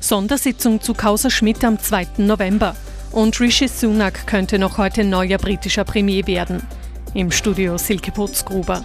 Sondersitzung zu Causa Schmidt am 2. November. Und Rishi Sunak könnte noch heute neuer britischer Premier werden. Im Studio Silke Putzgruber.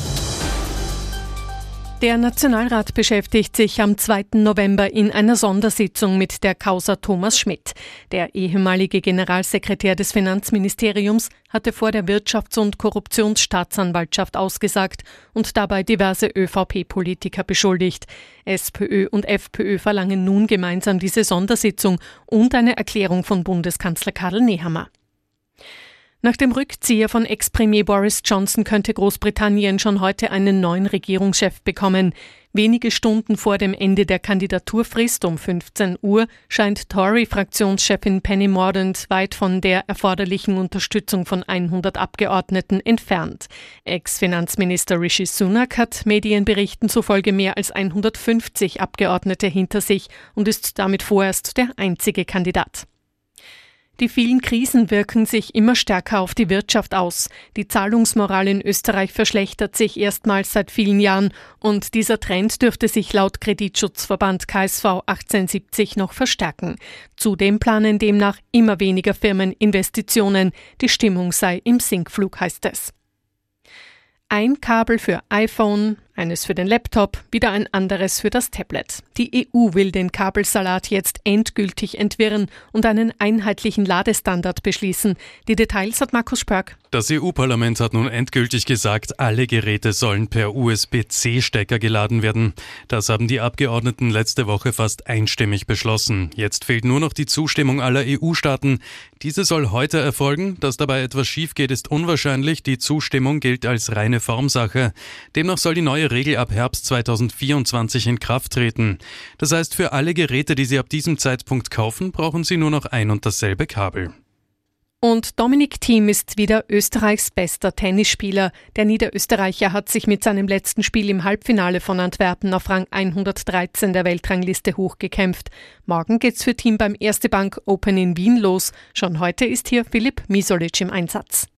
Der Nationalrat beschäftigt sich am 2. November in einer Sondersitzung mit der Causa Thomas Schmidt. Der ehemalige Generalsekretär des Finanzministeriums hatte vor der Wirtschafts- und Korruptionsstaatsanwaltschaft ausgesagt und dabei diverse ÖVP-Politiker beschuldigt. SPÖ und FPÖ verlangen nun gemeinsam diese Sondersitzung und eine Erklärung von Bundeskanzler Karl Nehammer. Nach dem Rückzieher von Ex-Premier Boris Johnson könnte Großbritannien schon heute einen neuen Regierungschef bekommen. Wenige Stunden vor dem Ende der Kandidaturfrist um 15 Uhr scheint Tory-Fraktionschefin Penny Mordaunt weit von der erforderlichen Unterstützung von 100 Abgeordneten entfernt. Ex-Finanzminister Rishi Sunak hat Medienberichten zufolge mehr als 150 Abgeordnete hinter sich und ist damit vorerst der einzige Kandidat. Die vielen Krisen wirken sich immer stärker auf die Wirtschaft aus. Die Zahlungsmoral in Österreich verschlechtert sich erstmals seit vielen Jahren und dieser Trend dürfte sich laut Kreditschutzverband KSV 1870 noch verstärken. Zudem planen demnach immer weniger Firmen Investitionen. Die Stimmung sei im Sinkflug, heißt es. Ein Kabel für iPhone, eines für den Laptop, wieder ein anderes für das Tablet. Die EU will den Kabelsalat jetzt endgültig entwirren und einen einheitlichen Ladestandard beschließen. Die Details hat Markus Spörk. Das EU-Parlament hat nun endgültig gesagt, alle Geräte sollen per USB-C-Stecker geladen werden. Das haben die Abgeordneten letzte Woche fast einstimmig beschlossen. Jetzt fehlt nur noch die Zustimmung aller EU-Staaten. Diese soll heute erfolgen. Dass dabei etwas schief geht, ist unwahrscheinlich. Die Zustimmung gilt als reine Formsache. Demnach soll die neue Regel ab Herbst 2024 in Kraft treten. Das heißt, für alle Geräte, die Sie ab diesem Zeitpunkt kaufen, brauchen Sie nur noch ein und dasselbe Kabel. Und Dominic Thiem ist wieder Österreichs bester Tennisspieler. Der Niederösterreicher hat sich mit seinem letzten Spiel im Halbfinale von Antwerpen auf Rang 113 der Weltrangliste hochgekämpft. Morgen geht's für Thiem beim Erste Bank Open in Wien los. Schon heute ist hier Filip Misolic im Einsatz.